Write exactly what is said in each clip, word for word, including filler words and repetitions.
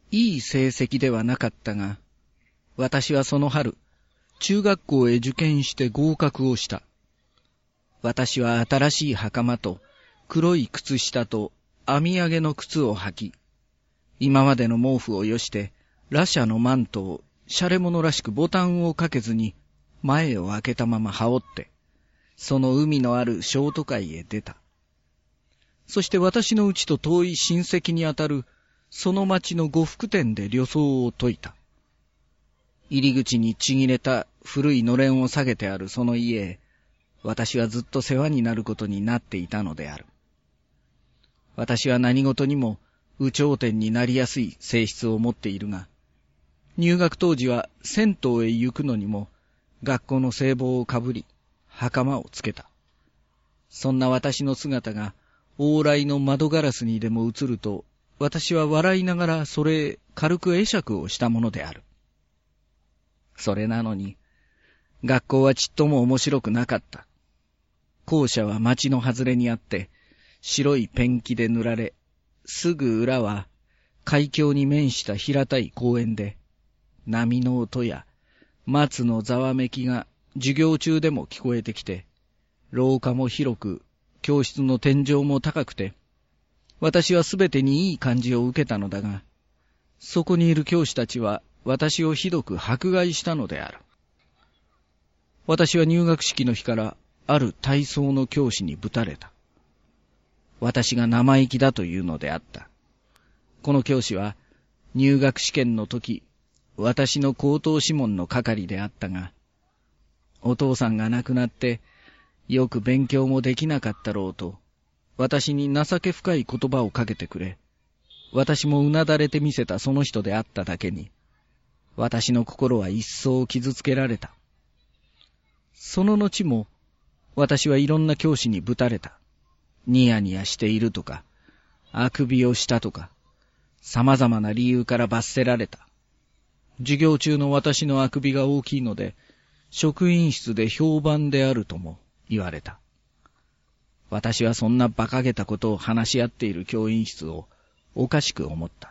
いい成績ではなかったが、私はその春、中学校へ受験して合格をした。私は新しい袴と黒い靴下と編み上げの靴を履き、今までの毛布をよして、羅舎のマントをシャレ者らしくボタンをかけずに前を開けたまま羽織って、その海のある小都会へ出た。そして私の家と遠い親戚にあたるその町の呉服店で旅装を解いた。入り口にちぎれた古いのれんを下げてあるその家へ、私はずっと世話になることになっていたのである。私は何事にも有頂天になりやすい性質を持っているが、入学当時は銭湯へ行くのにも学校の制帽をかぶり、袴をつけた。そんな私の姿が往来の窓ガラスにでも映ると、私は笑いながらそれへ軽く会釈をしたものである。それなのに、学校はちっとも面白くなかった。校舎は町の外れにあって、白いペンキで塗られ、すぐ裏は海峡に面した平たい公園で、波の音や松のざわめきが授業中でも聞こえてきて、廊下も広く、教室の天井も高くて、私はすべてにいい感じを受けたのだが、そこにいる教師たちは私をひどく迫害したのである。私は入学式の日からある体操の教師にぶたれた。私が生意気だというのであった。この教師は入学試験の時、私の口頭試問の係であったが、お父さんが亡くなってよく勉強もできなかったろうと、私に情け深い言葉をかけてくれ、私もうなだれてみせたその人であっただけに、私の心は一層傷つけられた。その後も、私はいろんな教師にぶたれた。ニヤニヤしているとか、あくびをしたとか、様々な理由から罰せられた。授業中の私のあくびが大きいので、職員室で評判であるとも言われた。私はそんな馬鹿げたことを話し合っている教員室をおかしく思った。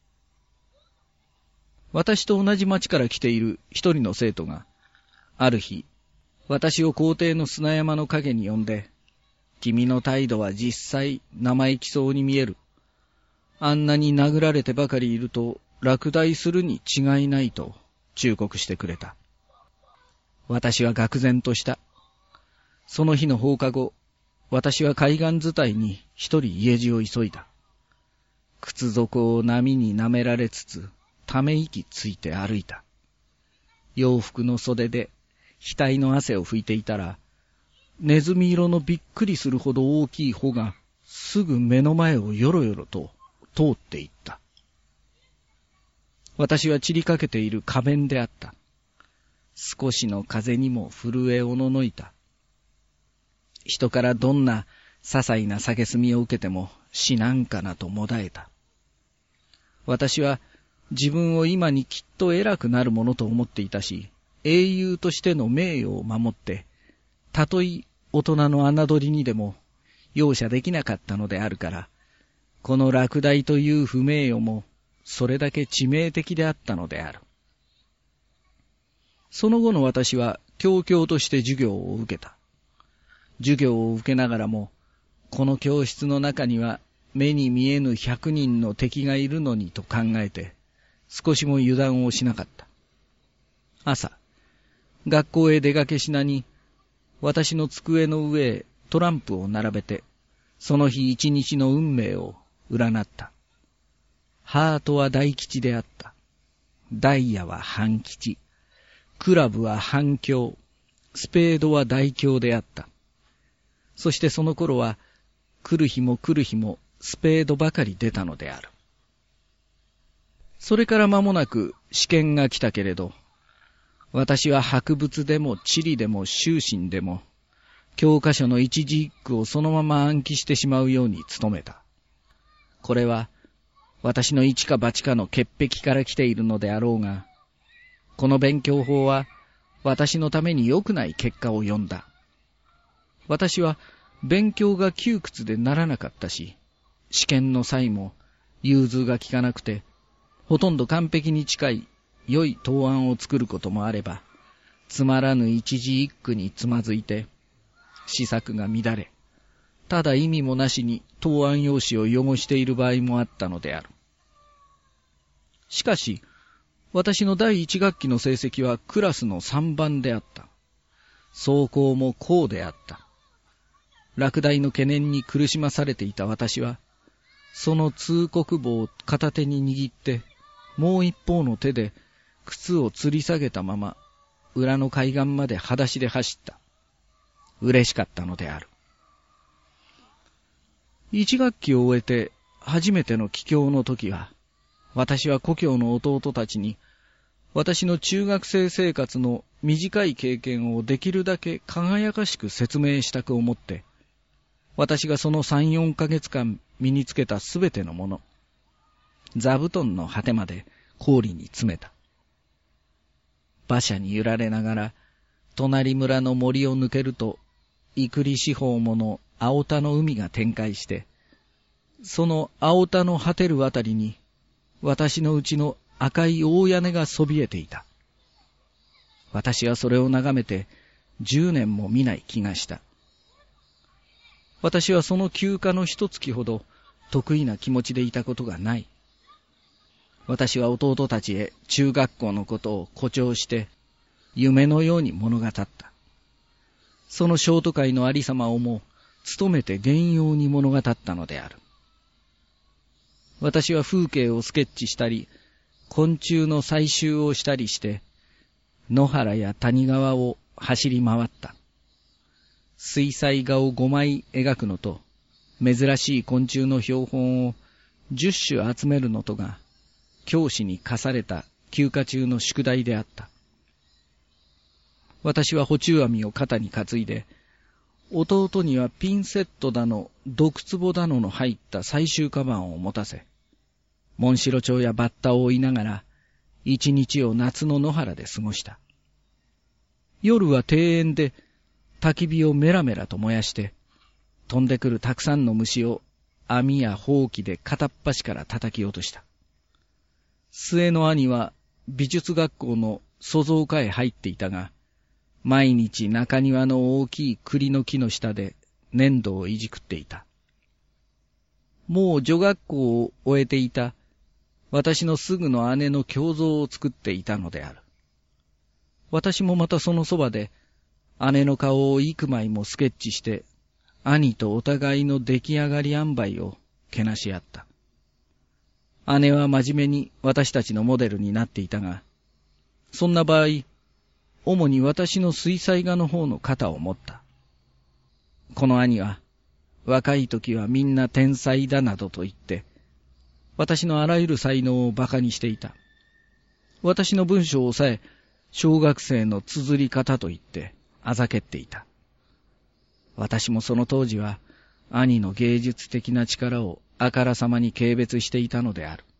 私と同じ町から来ている一人の生徒が、ある日、私を校庭の砂山の陰に呼んで、君の態度は実際生意気そうに見える。あんなに殴られてばかりいると落第するに違いないと忠告してくれた。私は愕然とした。その日の放課後、私は海岸伝いに一人家路を急いだ。靴底を波に舐められつつ、ため息ついて歩いた。洋服の袖で額の汗を拭いていたら、ネズミ色のびっくりするほど大きい穂がすぐ目の前をよろよろと通っていった。私は散りかけている花弁であった。少しの風にも震えおののいた。人からどんな些細な蔑みを受けても死なんかなともだえた。私は自分を今にきっと偉くなるものと思っていたし、英雄としての名誉を守って、たとえ大人の侮りにでも容赦できなかったのであるから、この落第という不名誉もそれだけ致命的であったのである。その後の私は教教として授業を受けた。授業を受けながらも、この教室の中には目に見えぬ百人の敵がいるのにと考えて、少しも油断をしなかった。朝、学校へ出かけしなに、私の机の上へトランプを並べて、その日一日の運命を占った。ハートは大吉であった。ダイヤは半吉。クラブは半凶。スペードは大凶であった。そしてその頃は、来る日も来る日もスペードばかり出たのである。それから間もなく試験が来たけれど、私は博物でも地理でも修身でも、教科書の一字一句をそのまま暗記してしまうように努めた。これは、私の一か八かの潔癖から来ているのであろうが、この勉強法は、私のために良くない結果を呼んだ。私は、勉強が窮屈でならなかったし、試験の際も、融通が利かなくて、 ほとんど完璧に近い良い答案を作ることもあれば、つまらぬ一字一句につまずいて、詩作が乱れ、ただ意味もなしに答案用紙を汚している場合もあったのである。しかし、私の第一学期の成績はクラスの三番であった。走行も高であった。落第の懸念に苦しまされていた私は、その通告簿を片手に握って、もう一方の手で靴を吊り下げたまま、裏の海岸まで裸足で走った。嬉しかったのである。一学期を終えて初めての帰郷の時は、私は故郷の弟たちに、私の中学生生活の短い経験をできるだけ輝かしく説明したく思って、私がその三、四ヶ月間身につけたすべてのもの、座布団の果てまで氷に詰めた。馬車に揺られながら、隣村の森を抜けると、いくり四方もの青田の海が展開して、その青田の果てるあたりに、私のうちの赤い大屋根がそびえていた。私はそれを眺めて十年も見ない気がした。私はその休暇の一月ほど得意な気持ちでいたことがない。私は弟たちへ中学校のことを誇張して夢のように物語った。そのショート会のありさまをも努めて厳要に物語ったのである。私は風景をスケッチしたり、昆虫の採集をしたりして、野原や谷川を走り回った。水彩画を五枚描くのと、珍しい昆虫の標本を十種集めるのとが、教師に課された休暇中の宿題であった。私は補充網を肩に担いで、弟にはピンセットだの、毒壺だのの入った採集カバンを持たせ、モンシロチョウやバッタを追いながら、一日を夏の野原で過ごした。夜は庭園で焚き火をメラメラと燃やして、飛んでくるたくさんの虫を網やほうきで片っ端から叩き落とした。末の兄は美術学校の塑造科へ入っていたが、毎日中庭の大きい栗の木の下で粘土をいじくっていた。もう女学校を終えていた私のすぐの姉の胸像を作っていたのである。私もまたそのそばで姉の顔を幾枚もスケッチして、兄とお互いの出来上がり塩梅をけなし合った。姉は真面目に私たちのモデルになっていたが、そんな場合、主に私の水彩画の方の肩を持った。この兄は、若い時はみんな天才だなどと言って、私のあらゆる才能を馬鹿にしていた。私の文章をさえ、小学生の綴り方と言って、あざけっていた。私もその当時は、兄の芸術的な力をあからさまに軽蔑していたのである。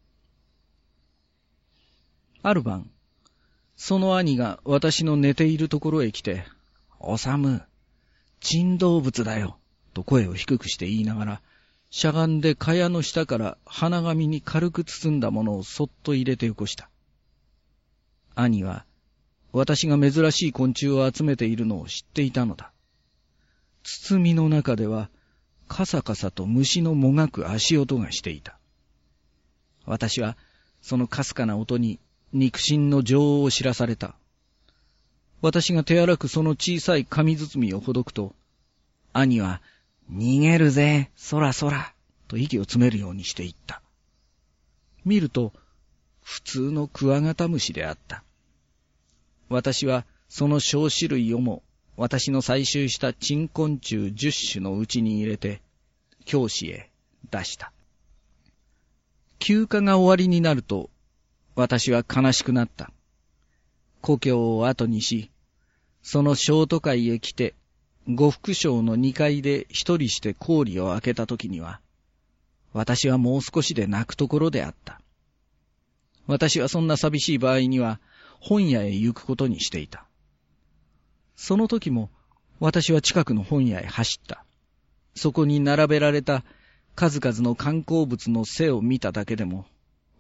ある晩、その兄が私の寝ているところへ来て、おさむ、珍動物だよ、と声を低くして言いながら、しゃがんで蚊帳の下から鼻紙に軽く包んだものをそっと入れてよこした。兄は、私が珍しい昆虫を集めているのを知っていたのだ。包みの中では、カサカサと虫のもがく足音がしていた。私は、そのかすかな音に肉親の情を知らされた。私が手荒くその小さい紙包みをほどくと、兄は、逃げるぜ、そらそら、と息を詰めるようにして言った。見ると、普通のクワガタムシであった。私は、その小種類をも、私の採集した珍昆虫十種のうちに入れて、教師へ出した。休暇が終わりになると、私は悲しくなった。故郷を後にし、その小都会へ来て、呉服商の二階で一人して氷を開けた時には、私はもう少しで泣くところであった。私はそんな寂しい場合には、本屋へ行くことにしていた。その時も、私は近くの本屋へ走った。そこに並べられた数々の観光物の背を見ただけでも、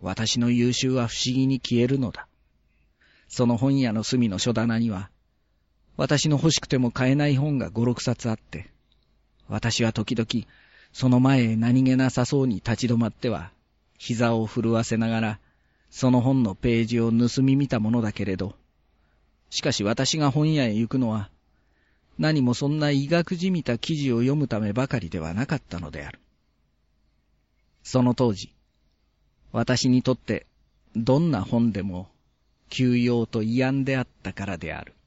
私の優秀は不思議に消えるのだ。その本屋の隅の書棚には、私の欲しくても買えない本が五六冊あって、私は時々その前へ何気なさそうに立ち止まっては、膝を震わせながら、その本のページを盗み見たものだけれど、しかし私が本屋へ行くのは、何もそんな医学じみた記事を読むためばかりではなかったのである。その当時、私にとってどんな本でも休養と慰安であったからである。